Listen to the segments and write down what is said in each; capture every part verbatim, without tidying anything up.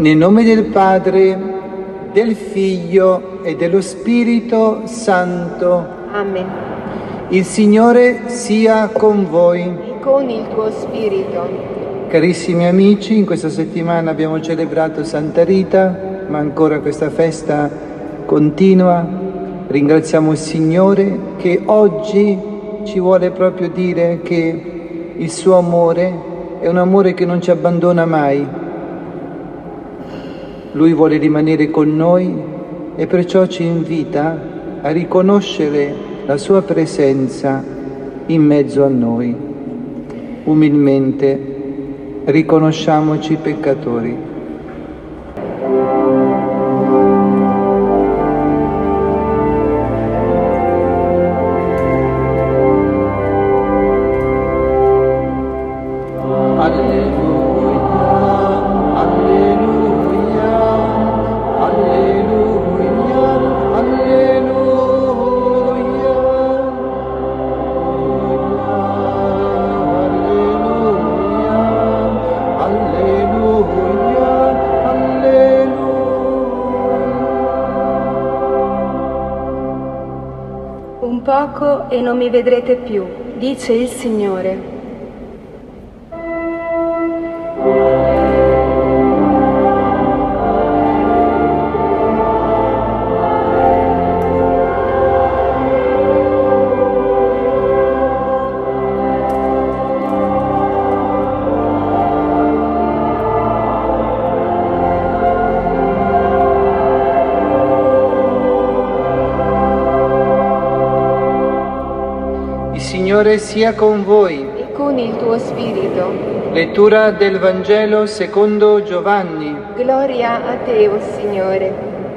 Nel nome del Padre, del Figlio e dello Spirito Santo. Amen. Il Signore sia con voi. E con il tuo spirito. Carissimi amici, in questa settimana abbiamo celebrato Santa Rita, ma ancora questa festa continua. Ringraziamo il Signore che oggi ci vuole proprio dire che il suo amore è un amore che non ci abbandona mai. Lui vuole rimanere con noi e perciò ci invita a riconoscere la sua presenza in mezzo a noi. Umilmente riconosciamoci peccatori. Un poco e non mi vedrete più, dice il Signore. Signore sia con voi. E con il tuo spirito. Lettura del Vangelo secondo Giovanni. Gloria a te, o Signore.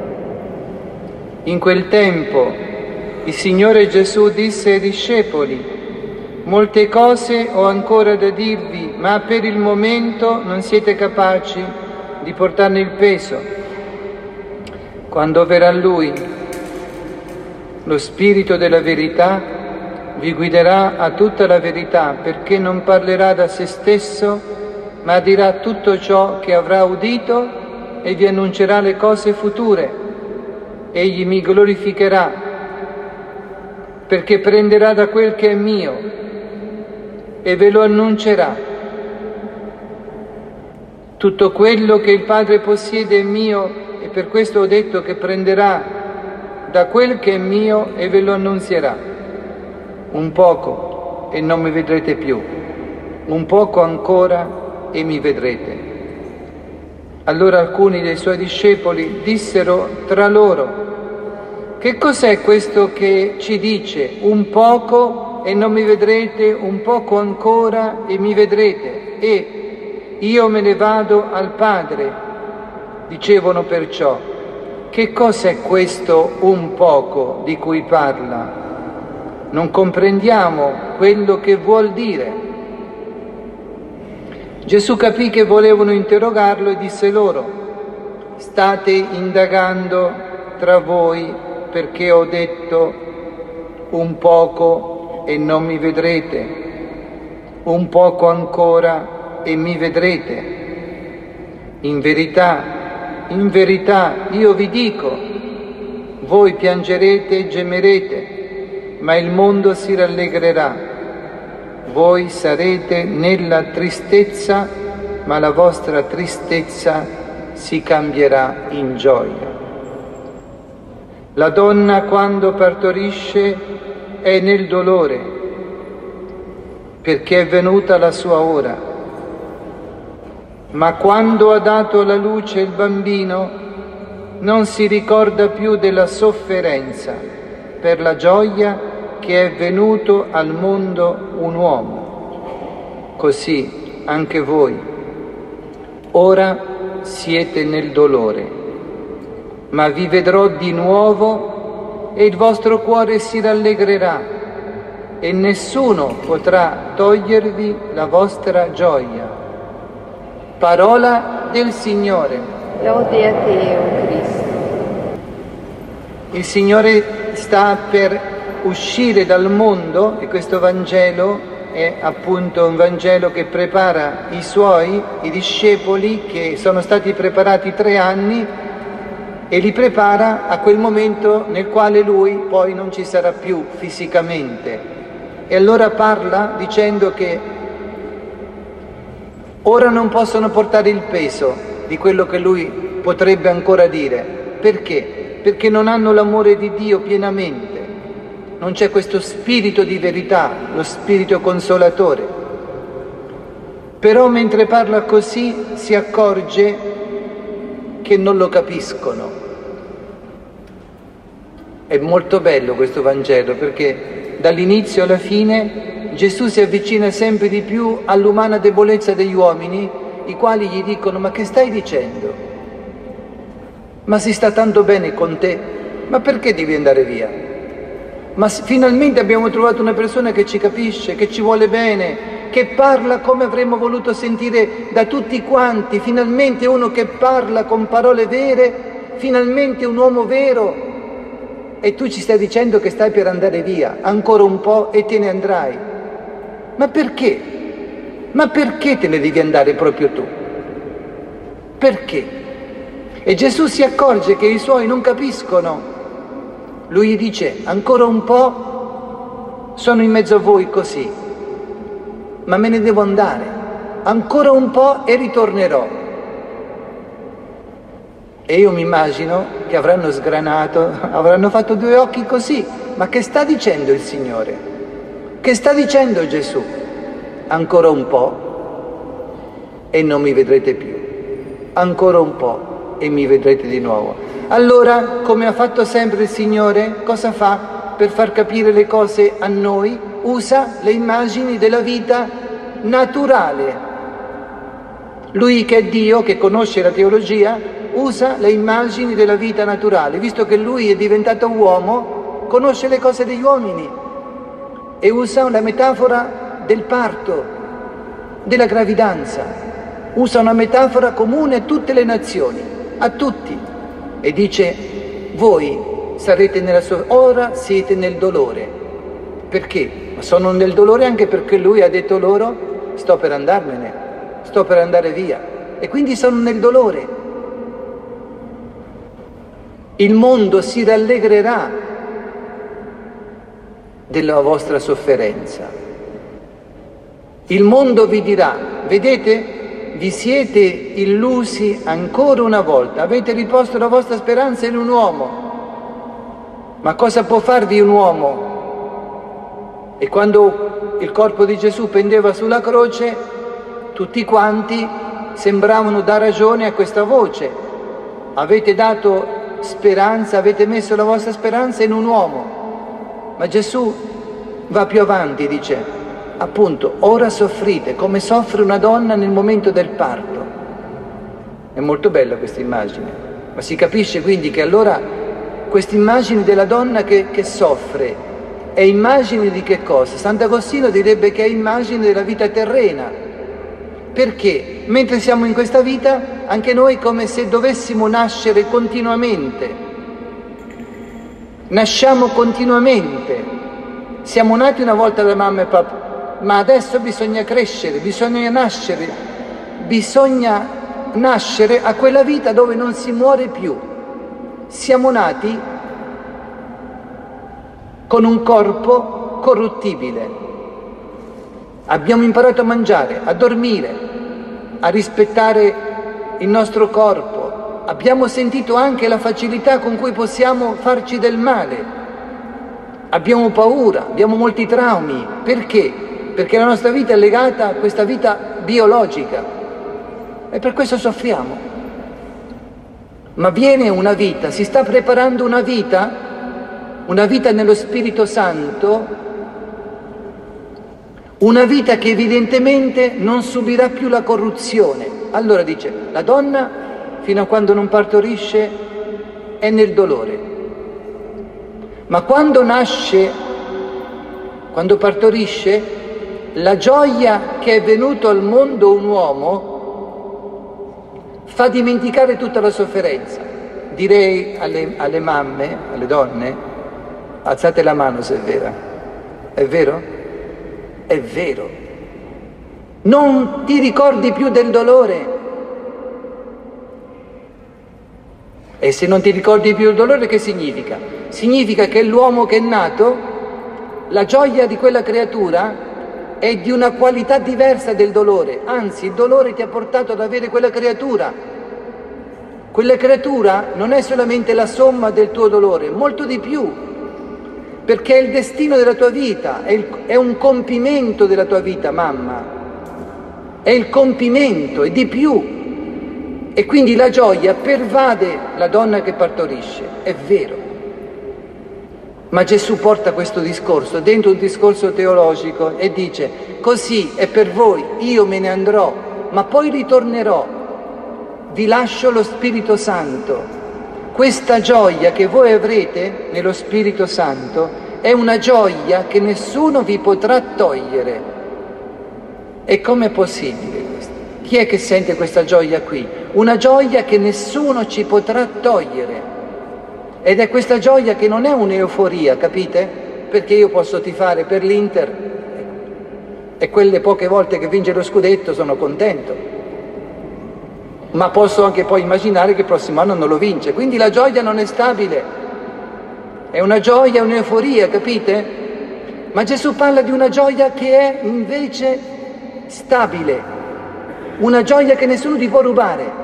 In quel tempo il Signore Gesù disse ai discepoli: molte cose ho ancora da dirvi, ma per il momento non siete capaci di portarne il peso. Quando verrà Lui, lo Spirito della verità, vi guiderà a tutta la verità, perché non parlerà da se stesso, ma dirà tutto ciò che avrà udito e vi annuncerà le cose future. Egli mi glorificherà, perché prenderà da quel che è mio e ve lo annuncerà. Tutto quello che il Padre possiede è mio, e per questo ho detto che prenderà da quel che è mio e ve lo annunzierà. Un poco e non mi vedrete più, un poco ancora e mi vedrete. Allora alcuni dei suoi discepoli dissero tra loro: che cos'è questo che ci dice un poco e non mi vedrete, un poco ancora e mi vedrete? E io me ne vado al Padre. Dicevano perciò: che cos'è questo un poco di cui parla? Non comprendiamo quello che vuol dire. Gesù capì che volevano interrogarlo e disse loro: state indagando tra voi perché ho detto un poco e non mi vedrete, un poco ancora e mi vedrete. In verità, in verità io vi dico, voi piangerete e gemerete, ma il mondo si rallegrerà. Voi sarete nella tristezza, ma la vostra tristezza si cambierà in gioia. La donna quando partorisce è nel dolore, perché è venuta la sua ora. Ma quando ha dato alla luce il bambino, non si ricorda più della sofferenza, per la gioia che è venuto al mondo un uomo. Così anche voi ora siete nel dolore, ma vi vedrò di nuovo e il vostro cuore si rallegrerà e nessuno potrà togliervi la vostra gioia. Parola del Signore. Lode a te, o Cristo. Il Signore sta per uscire dal mondo, e questo Vangelo è appunto un Vangelo che prepara i suoi, i discepoli che sono stati preparati tre anni e li prepara a quel momento nel quale lui poi non ci sarà più fisicamente. E allora parla dicendo che ora non possono portare il peso di quello che lui potrebbe ancora dire. Perché? Perché non hanno l'amore di Dio pienamente. Non c'è questo spirito di verità, lo spirito consolatore. Però mentre parla così si accorge che non lo capiscono. È molto bello questo Vangelo perché dall'inizio alla fine Gesù si avvicina sempre di più all'umana debolezza degli uomini, i quali gli dicono: ma che stai dicendo? Ma si sta tanto bene con te, ma perché devi andare via? Ma finalmente abbiamo trovato una persona che ci capisce, che ci vuole bene, che parla come avremmo voluto sentire da tutti quanti, finalmente uno che parla con parole vere, finalmente un uomo vero. E tu ci stai dicendo che stai per andare via, ancora un po' e te ne andrai. Ma perché? Ma perché te ne devi andare proprio tu? Perché? E Gesù si accorge che i suoi non capiscono. Lui gli dice: ancora un po' sono in mezzo a voi così, ma me ne devo andare, ancora un po' e ritornerò. E io mi immagino che avranno sgranato, avranno fatto due occhi così. Ma che sta dicendo il Signore? Che sta dicendo Gesù? Ancora un po' e non mi vedrete più, ancora un po' e mi vedrete di nuovo. Allora, come ha fatto sempre il Signore, cosa fa per far capire le cose a noi? Usa le immagini della vita naturale. Lui che è Dio, che conosce la teologia, usa le immagini della vita naturale. Visto che lui è diventato uomo, conosce le cose degli uomini e usa la metafora del parto, della gravidanza. Usa una metafora comune a tutte le nazioni, a tutti. E dice: voi sarete nella sua... ora siete nel dolore. Perché? Ma sono nel dolore anche perché lui ha detto loro: sto per andarmene, sto per andare via. E quindi sono nel dolore. Il mondo si rallegrerà della vostra sofferenza. Il mondo vi dirà: vedete? Vi siete illusi ancora una volta, avete riposto la vostra speranza in un uomo. Ma cosa può farvi un uomo? E quando il corpo di Gesù pendeva sulla croce, tutti quanti sembravano dar ragione a questa voce. Avete dato speranza, avete messo la vostra speranza in un uomo. Ma Gesù va più avanti, dice: appunto, ora soffrite come soffre una donna nel momento del parto. È molto bella questa immagine, ma si capisce quindi che allora questa immagine della donna che, che soffre è immagine di che cosa? Sant'Agostino direbbe che è immagine della vita terrena. Perché? Mentre siamo in questa vita, anche noi è come se dovessimo nascere continuamente. Nasciamo continuamente. Siamo nati una volta da mamma e papà, ma adesso bisogna crescere, bisogna nascere, bisogna nascere a quella vita dove non si muore più. Siamo nati con un corpo corruttibile. Abbiamo imparato a mangiare, a dormire, a rispettare il nostro corpo. Abbiamo sentito anche la facilità con cui possiamo farci del male. Abbiamo paura, abbiamo molti traumi. Perché? Perché la nostra vita è legata a questa vita biologica e per questo soffriamo. Ma viene una vita, si sta preparando una vita, una vita nello Spirito Santo, una vita che evidentemente non subirà più la corruzione. Allora dice, la donna fino a quando non partorisce è nel dolore, ma quando nasce, quando partorisce, la gioia che è venuto al mondo un uomo fa dimenticare tutta la sofferenza. Direi alle, alle mamme, alle donne, alzate la mano se è vera. È vero? È vero. Non ti ricordi più del dolore. E se non ti ricordi più il dolore, che significa? Significa che l'uomo che è nato, la gioia di quella creatura è di una qualità diversa del dolore. Anzi, il dolore ti ha portato ad avere quella creatura. Quella creatura non è solamente la somma del tuo dolore, molto di più, perché è il destino della tua vita, è, il, è un compimento della tua vita, mamma. È il compimento, è di più. E quindi la gioia pervade la donna che partorisce, è vero. Ma Gesù porta questo discorso dentro un discorso teologico e dice: così è per voi, io me ne andrò, ma poi ritornerò, vi lascio lo Spirito Santo. Questa gioia che voi avrete nello Spirito Santo è una gioia che nessuno vi potrà togliere. E com'è possibile questo? Chi è che sente questa gioia qui? Una gioia che nessuno ci potrà togliere. Ed è questa gioia che non è un'euforia, capite? Perché io posso tifare per l'Inter e quelle poche volte che vince lo scudetto sono contento, ma posso anche poi immaginare che il prossimo anno non lo vince. Quindi la gioia non è stabile, è una gioia, un'euforia, capite? Ma Gesù parla di una gioia che è invece stabile, una gioia che nessuno ti può rubare.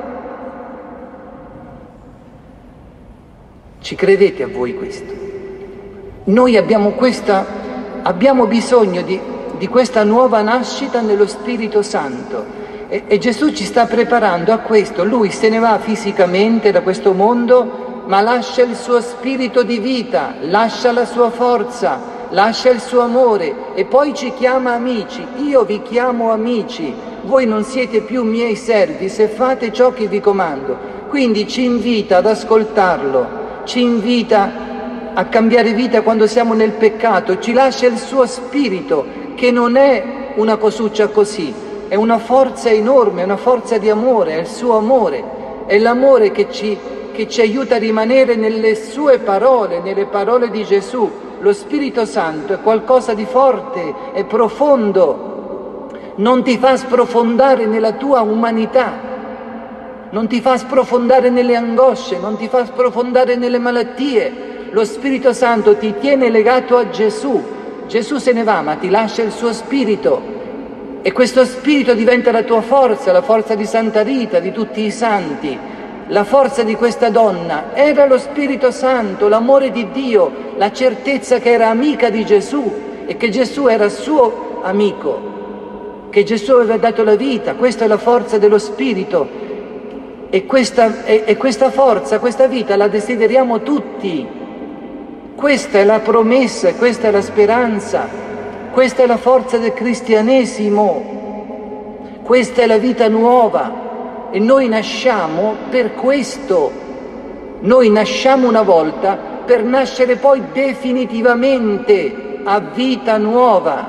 Ci credete a voi questo? Noi abbiamo questa, abbiamo bisogno di, di questa nuova nascita nello Spirito Santo e, e Gesù ci sta preparando a questo. Lui se ne va fisicamente da questo mondo, ma lascia il suo spirito di vita, lascia la sua forza, lascia il suo amore e poi ci chiama amici. Io vi chiamo amici, voi non siete più miei servi se fate ciò che vi comando. Quindi ci invita ad ascoltarlo, ci invita a cambiare vita quando siamo nel peccato, ci lascia il suo spirito, che non è una cosuccia così, è una forza enorme, è una forza di amore, è il suo amore, è l'amore che ci, che ci aiuta a rimanere nelle sue parole, nelle parole di Gesù. Lo Spirito Santo è qualcosa di forte, è profondo, non ti fa sprofondare nella tua umanità, non ti fa sprofondare nelle angosce, non ti fa sprofondare nelle malattie. Lo Spirito Santo ti tiene legato a Gesù. Gesù se ne va, ma ti lascia il suo Spirito. E questo Spirito diventa la tua forza, la forza di Santa Rita, di tutti i santi. La forza di questa donna era lo Spirito Santo, l'amore di Dio, la certezza che era amica di Gesù e che Gesù era suo amico, che Gesù aveva dato la vita. Questa è la forza dello Spirito. E questa, e, e questa forza, questa vita la desideriamo tutti. Questa è la promessa, questa è la speranza, questa è la forza del cristianesimo, questa è la vita nuova e noi nasciamo per questo. Noi nasciamo una volta per nascere poi definitivamente a vita nuova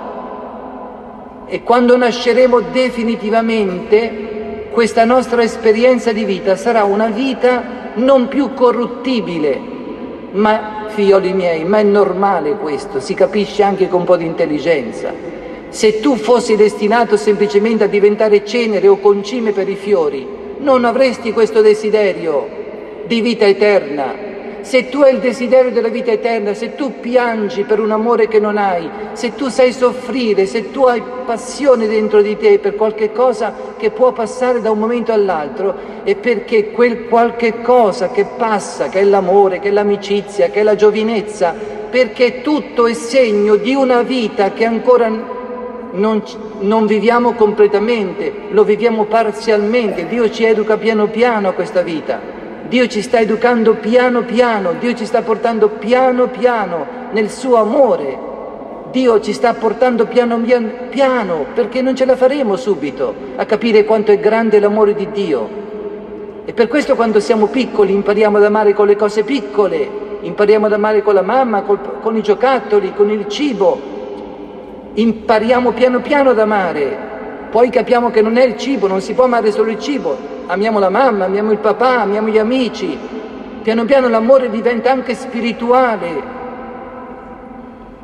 e quando nasceremo definitivamente questa nostra esperienza di vita sarà una vita non più corruttibile. Ma, figlioli miei, ma è normale questo, si capisce anche con un po' di intelligenza. Se tu fossi destinato semplicemente a diventare cenere o concime per i fiori, non avresti questo desiderio di vita eterna. Se tu hai il desiderio della vita eterna, se tu piangi per un amore che non hai, se tu sai soffrire, se tu hai passione dentro di te per qualche cosa che può passare da un momento all'altro, è perché quel qualche cosa che passa, che è l'amore, che è l'amicizia, che è la giovinezza, perché tutto è segno di una vita che ancora non, non viviamo completamente, lo viviamo parzialmente. Dio ci educa piano piano a questa vita. Dio ci sta educando piano piano, Dio ci sta portando piano piano nel suo amore, Dio ci sta portando piano piano perché non ce la faremo subito a capire quanto è grande l'amore di Dio. E per questo quando siamo piccoli impariamo ad amare con le cose piccole, impariamo ad amare con la mamma, col, con i giocattoli, con il cibo, impariamo piano piano ad amare. Poi capiamo che non è il cibo, non si può amare solo il cibo. Amiamo la mamma, amiamo il papà, amiamo gli amici. Piano piano l'amore diventa anche spirituale.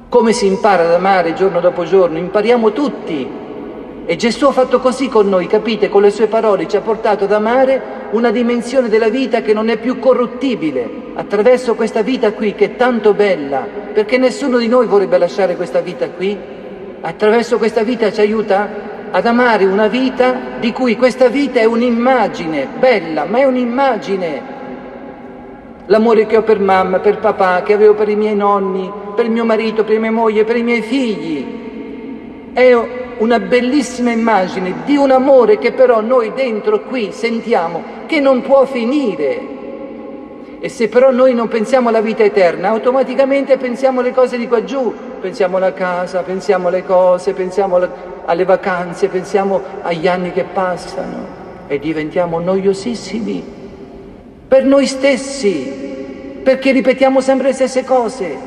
Come si impara ad amare giorno dopo giorno? Impariamo tutti. E Gesù ha fatto così con noi, capite? Con le sue parole ci ha portato ad amare una dimensione della vita che non è più corruttibile, attraverso questa vita qui che è tanto bella, perché nessuno di noi vorrebbe lasciare questa vita qui. Attraverso questa vita ci aiuta ad amare una vita di cui questa vita è un'immagine, bella, ma è un'immagine. L'amore che ho per mamma, per papà, che avevo per i miei nonni, per il mio marito, per mia moglie, per i miei figli. È una bellissima immagine di un amore che però noi dentro qui sentiamo che non può finire. E se però noi non pensiamo alla vita eterna, automaticamente pensiamo alle cose di qua giù. Pensiamo alla casa, pensiamo alle cose, pensiamo alle vacanze, pensiamo agli anni che passano e diventiamo noiosissimi per noi stessi, perché ripetiamo sempre le stesse cose.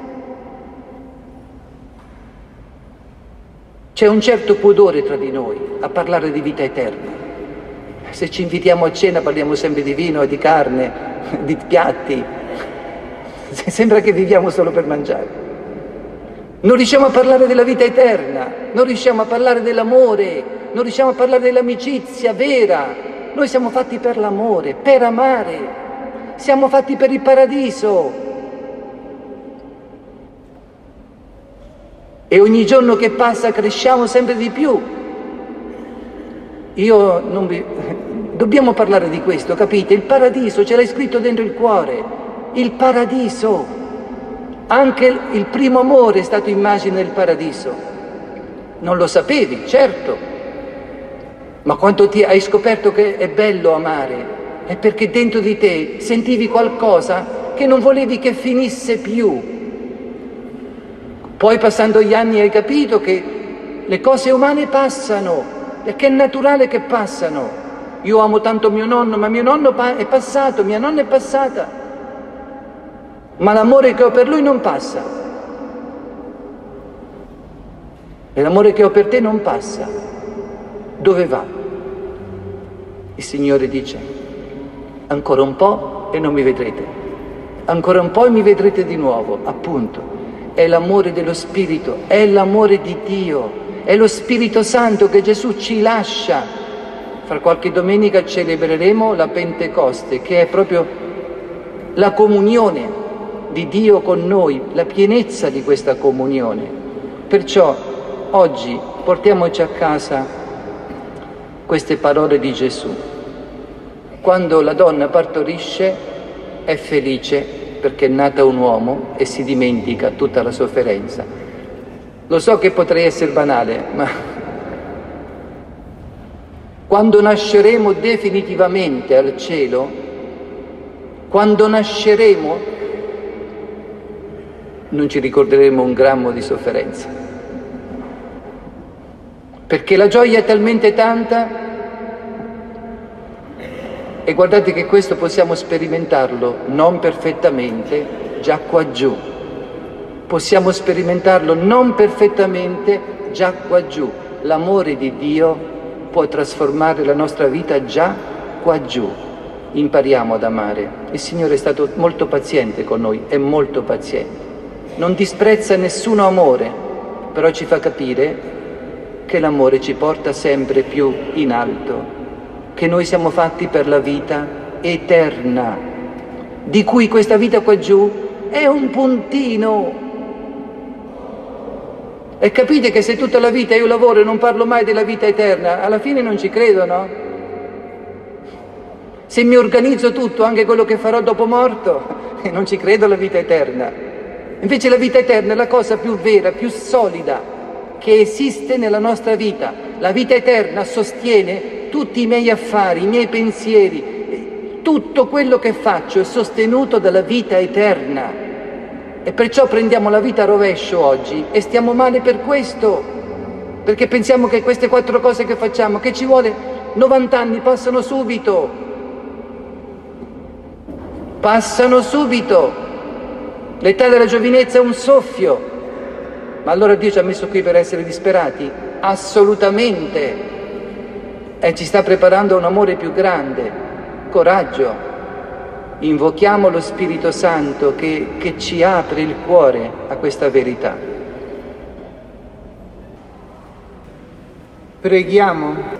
C'è un certo pudore tra di noi a parlare di vita eterna. Se ci invitiamo a cena parliamo sempre di vino e di carne, di piatti. Sembra che viviamo solo per mangiare. Non riusciamo a parlare della vita eterna, non riusciamo a parlare dell'amore, non riusciamo a parlare dell'amicizia vera. Noi siamo fatti per l'amore, per amare, siamo fatti per il paradiso. E ogni giorno che passa cresciamo sempre di più. Io non vi... Dobbiamo parlare di questo, capite? Il paradiso, ce l'hai scritto dentro il cuore. Il paradiso. Anche il primo amore è stato immagine del paradiso. Non lo sapevi, certo. Ma quando ti hai scoperto che è bello amare, è perché dentro di te sentivi qualcosa che non volevi che finisse più. Poi passando gli anni hai capito che le cose umane passano, perché è naturale che passano. Io amo tanto mio nonno, ma mio nonno è passato, mia nonna è passata. Ma l'amore che ho per lui non passa. E l'amore che ho per te non passa. Dove va? Il Signore dice, ancora un po' e non mi vedrete. Ancora un po' e mi vedrete di nuovo, appunto. È l'amore dello Spirito, è l'amore di Dio, è lo Spirito Santo che Gesù ci lascia. Fra qualche domenica celebreremo la Pentecoste, che è proprio la comunione di Dio con noi, la pienezza di questa comunione. Perciò oggi portiamoci a casa queste parole di Gesù. Quando la donna partorisce è felice perché è nata un uomo e si dimentica tutta la sofferenza. Lo so che potrei essere banale, ma quando nasceremo definitivamente al cielo, quando nasceremo, non ci ricorderemo un grammo di sofferenza. Perché la gioia è talmente tanta, e guardate che questo possiamo sperimentarlo non perfettamente già qua giù. Possiamo sperimentarlo non perfettamente già qua giù. L'amore di Dio può trasformare la nostra vita già qua giù. Impariamo ad amare. Il Signore è stato molto paziente con noi, è molto paziente. Non disprezza nessun amore, però ci fa capire che l'amore ci porta sempre più in alto, che noi siamo fatti per la vita eterna, di cui questa vita qua giù è un puntino. E capite che se tutta la vita io lavoro e non parlo mai della vita eterna, alla fine non ci credo, no? Se mi organizzo tutto, anche quello che farò dopo morto, non ci credo alla vita eterna. Invece la vita eterna è la cosa più vera, più solida che esiste nella nostra vita. La vita eterna sostiene tutti i miei affari, i miei pensieri, tutto quello che faccio è sostenuto dalla vita eterna. E perciò prendiamo la vita a rovescio oggi e stiamo male per questo, perché pensiamo che queste quattro cose che facciamo, che ci vuole novanta anni, passano subito, passano subito. L'età della giovinezza è un soffio. Ma allora Dio ci ha messo qui per essere disperati? Assolutamente. E ci sta preparando un amore più grande. Coraggio. Invochiamo lo Spirito Santo che, che ci apre il cuore a questa verità. Preghiamo.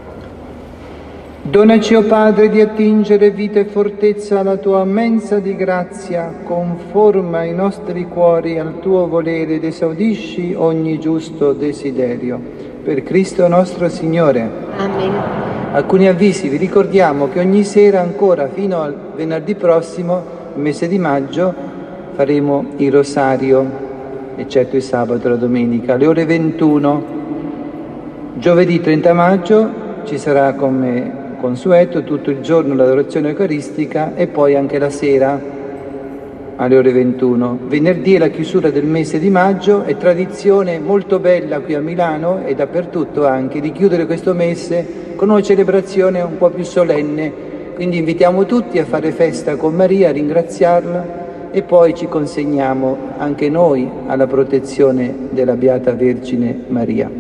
Donaci, o Padre, di attingere vita e fortezza alla tua mensa di grazia, conforma i nostri cuori al tuo volere ed esaudisci ogni giusto desiderio. Per Cristo nostro Signore. Amen. Alcuni avvisi: vi ricordiamo che ogni sera ancora fino al venerdì prossimo, mese di maggio, faremo il rosario, eccetto il sabato e la domenica, alle ore ventuno. Giovedì trenta maggio ci sarà, come consueto, tutto il giorno l'adorazione eucaristica e poi anche la sera alle ore ventuno. Venerdì è la chiusura del mese di maggio, è tradizione molto bella qui a Milano e dappertutto anche di chiudere questo mese con una celebrazione un po' più solenne, quindi invitiamo tutti a fare festa con Maria, a ringraziarla e poi ci consegniamo anche noi alla protezione della Beata Vergine Maria.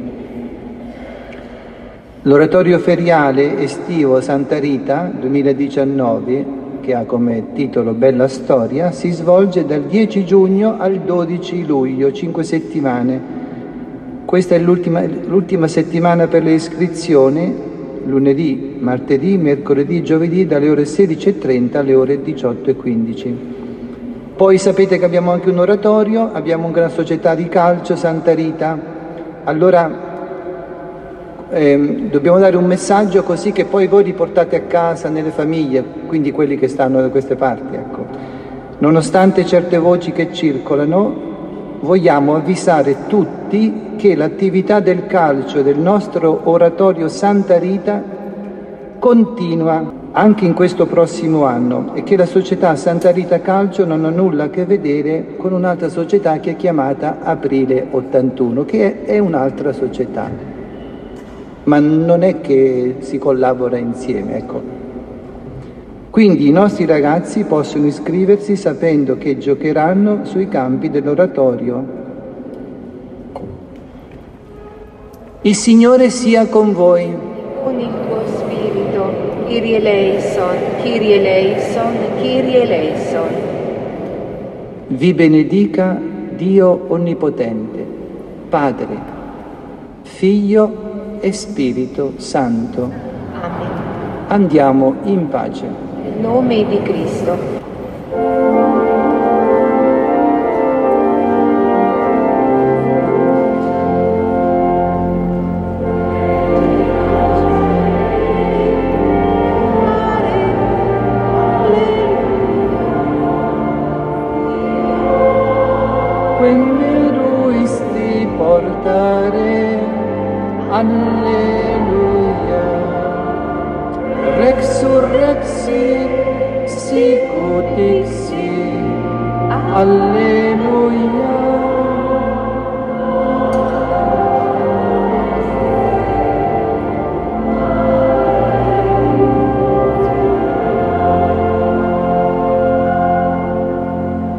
L'oratorio feriale estivo Santa Rita duemiladiciannove, che ha come titolo Bella Storia, si svolge dal dieci giugno al dodici luglio, cinque settimane. Questa è l'ultima, l'ultima settimana per le iscrizioni, lunedì, martedì, mercoledì, giovedì, dalle ore sedici e trenta alle ore diciotto e quindici. Poi sapete che abbiamo anche un oratorio, abbiamo una gran società di calcio, Santa Rita. Allora Eh, dobbiamo dare un messaggio così che poi voi riportate a casa nelle famiglie, quindi quelli che stanno da queste parti, ecco. Nonostante certe voci che circolano, vogliamo avvisare tutti che l'attività del calcio del nostro oratorio Santa Rita continua anche in questo prossimo anno e che la società Santa Rita Calcio non ha nulla a che vedere con un'altra società che è chiamata Aprile ottantuno, che è un'altra società. Ma non è che si collabora insieme, ecco. Quindi i nostri ragazzi possono iscriversi sapendo che giocheranno sui campi dell'oratorio. Il Signore sia con voi. Con il tuo spirito, Kyrie eleison, Kyrie eleison, Kyrie eleison. Vi benedica Dio Onnipotente, Padre, Figlio e Spirito Santo. Amen. Andiamo in pace. Nel nome di Cristo. Quelle ruisti portare, alleluia, resurrexit sicut dixi, alleluia.